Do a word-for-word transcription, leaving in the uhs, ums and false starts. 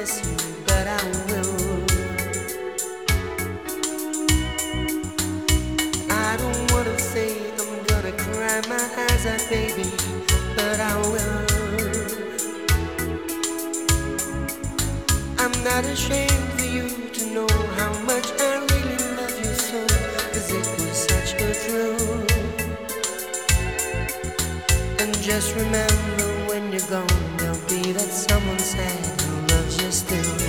miss you, but I will. I don't wanna say I'm gonna cry my eyes out, baby, but I will. I'm not ashamed for you to know how much I really love you so, 'cause it was such a thrill. And just remember, when you're gone, there'll be that someone sad who loves you still.